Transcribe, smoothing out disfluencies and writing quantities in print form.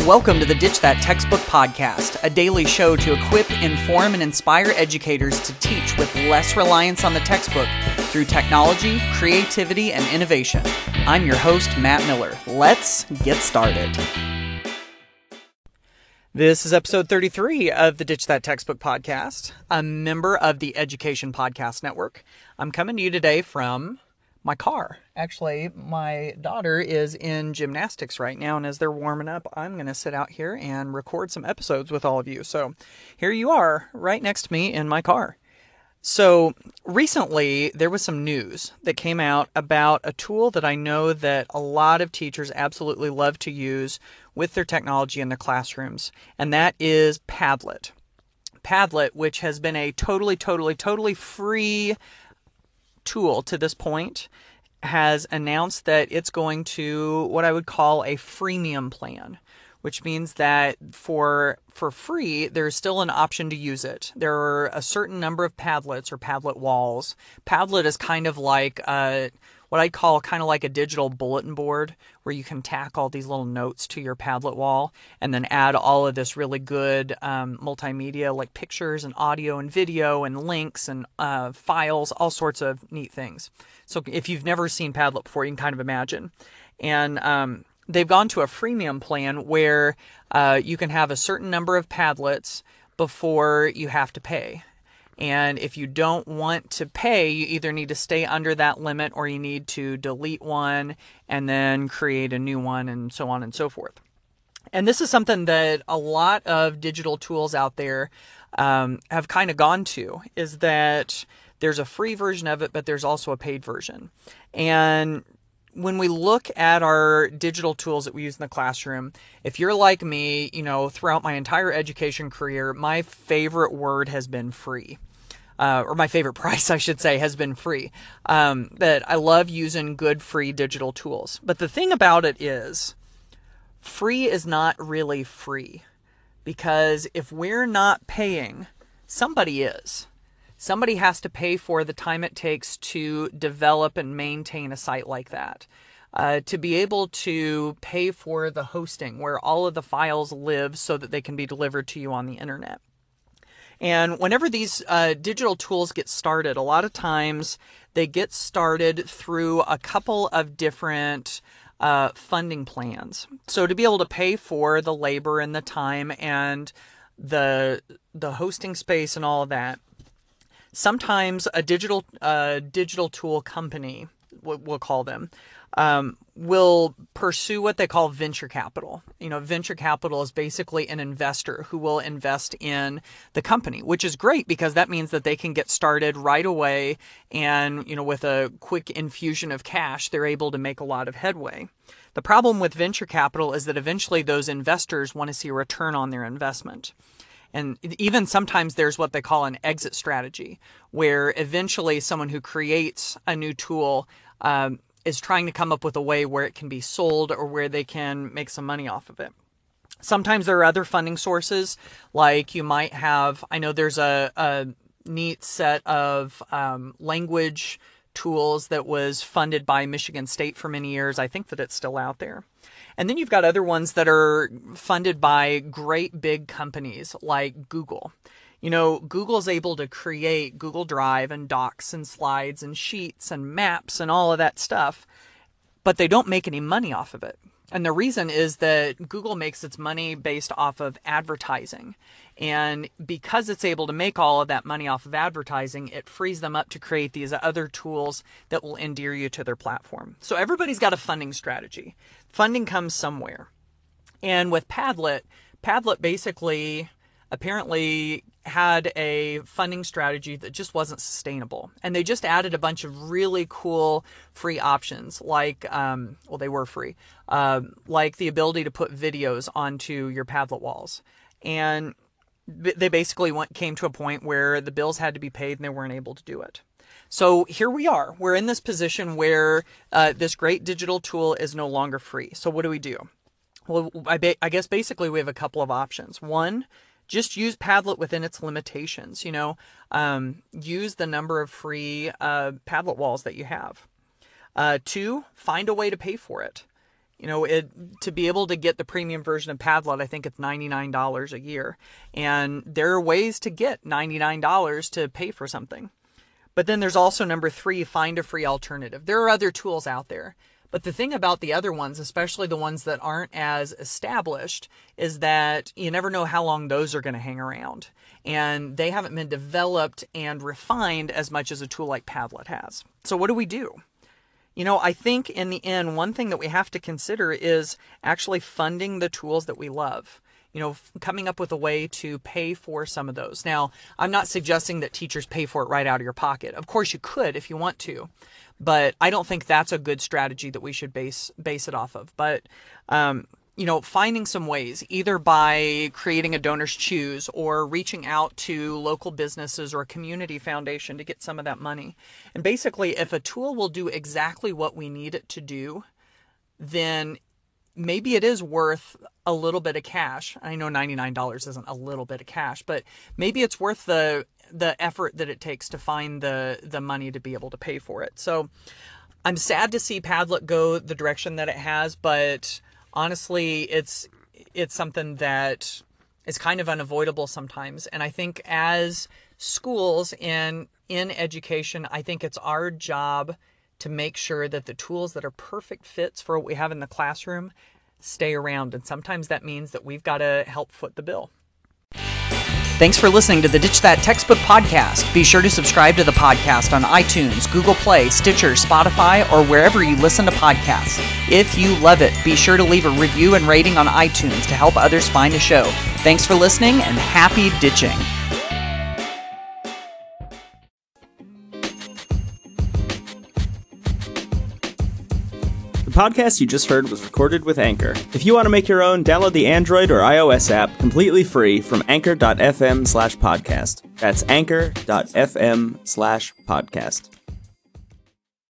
Welcome to the Ditch That Textbook Podcast, a daily show to equip, inform, and inspire educators to teach with less reliance on the textbook through technology, creativity, and innovation. I'm your host, Matt Miller. Let's get started. This is episode 33 of the Ditch That Textbook Podcast, a member of the Education Podcast Network. I'm coming to you today from my car. Actually, my daughter is in gymnastics right now, and as they're warming up, I'm going to sit out here and record some episodes with all of you. So here you are, right next to me in my car. So recently, there was some news that came out about a tool that I know that a lot of teachers absolutely love to use with their technology in their classrooms, and that is Padlet. Padlet, which has been a totally free tool to this point, has announced that it's going to what I would call a freemium plan, which means that for free, there's still an option to use it. There are a certain number of Padlets or Padlet walls. Padlet is kind of like what I'd call kind of like a digital bulletin board where you can tack all these little notes to your Padlet wall and then add all of this really good multimedia like pictures and audio and video and links and files, all sorts of neat things. So if you've never seen Padlet before, you can kind of imagine. And they've gone to a freemium plan where you can have a certain number of Padlets before you have to pay. And if you don't want to pay, you either need to stay under that limit or you need to delete one and then create a new one and so on and so forth. And this is something that a lot of digital tools out there have kind of gone to, is that there's a free version of it, but there's also a paid version. And when we look at our digital tools that we use in the classroom, if you're like me, throughout my entire education career, my favorite word has been free. Or my favorite price, I should say, has been free. That I love using good free digital tools. But the thing about it is, free is not really free. Because if we're not paying, somebody is. Somebody has to pay for the time it takes to develop and maintain a site like that. To be able to pay for the hosting where all of the files live so that they can be delivered to you on the internet. And whenever these digital tools get started, a lot of times they get started through a couple of different funding plans. So to be able to pay for the labor and the time and the hosting space and all of that, sometimes a digital tool company, we'll call them, will pursue what they call venture capital. Venture capital is basically an investor who will invest in the company, which is great because that means that they can get started right away and, with a quick infusion of cash, they're able to make a lot of headway. The problem with venture capital is that eventually those investors want to see a return on their investment. And even sometimes there's what they call an exit strategy, where eventually someone who creates a new tool is trying to come up with a way where it can be sold or where they can make some money off of it. Sometimes there are other funding sources, like you might have, I know there's a neat set of language tools that was funded by Michigan State for many years. I think that it's still out there. And then you've got other ones that are funded by great big companies like Google. Google's able to create Google Drive and docs and slides and sheets and maps and all of that stuff, but they don't make any money off of it. And the reason is that Google makes its money based off of advertising. And because it's able to make all of that money off of advertising, it frees them up to create these other tools that will endear you to their platform. So everybody's got a funding strategy. Funding comes somewhere. And with Padlet basically apparently had a funding strategy that just wasn't sustainable. And they just added a bunch of really cool free options like, they were free, like the ability to put videos onto your Padlet walls. And they basically came to a point where the bills had to be paid and they weren't able to do it. So here we are. We're in this position where this great digital tool is no longer free. So what do we do? Well, I guess basically we have a couple of options. One, just use Padlet within its limitations. Use the number of free Padlet walls that you have. Two, find a way to pay for it. To be able to get the premium version of Padlet, I think it's $99 a year. And there are ways to get $99 to pay for something. But then there's also number 3, find a free alternative. There are other tools out there. But the thing about the other ones, especially the ones that aren't as established, is that you never know how long those are going to hang around. And they haven't been developed and refined as much as a tool like Padlet has. So what do we do? I think in the end, one thing that we have to consider is actually funding the tools that we love. Coming up with a way to pay for some of those. Now, I'm not suggesting that teachers pay for it right out of your pocket. Of course, you could if you want to, but I don't think that's a good strategy that we should base it off of. But, finding some ways, either by creating a Donors Choose or reaching out to local businesses or a community foundation to get some of that money. And basically, if a tool will do exactly what we need it to do, then maybe it is worth a little bit of cash. I know $99 isn't a little bit of cash, but maybe it's worth the effort that it takes to find the money to be able to pay for it. So I'm sad to see Padlet go the direction that it has, but honestly, it's something that is kind of unavoidable sometimes. And I think as schools in education, I think it's our job to make sure that the tools that are perfect fits for what we have in the classroom stay around. And sometimes that means that we've got to help foot the bill. Thanks for listening to the Ditch That Textbook podcast. Be sure to subscribe to the podcast on iTunes, Google Play, Stitcher, Spotify, or wherever you listen to podcasts. If you love it, be sure to leave a review and rating on iTunes to help others find the show. Thanks for listening and happy ditching. The podcast you just heard was recorded with Anchor. If you want to make your own, download the Android or iOS app completely free from anchor.fm/podcast. That's anchor.fm/podcast.